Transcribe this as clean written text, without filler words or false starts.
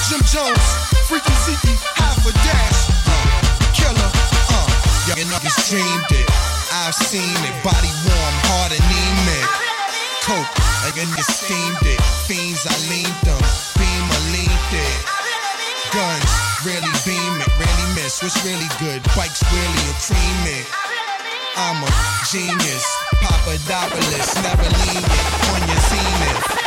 Jim Jones, Freaky Zeke, half a dash. Killer, y'all niggas dreamed it. I've seen it. Body warm, heart anemic. Coke, like a nigga steamed it. Fiends, I leaned them. Beam, I leaned it. Guns, really beam it. Really miss. What's really good? Bikes, really a cream it. I'm a genius. Papadopoulos, never lean it on your zenith.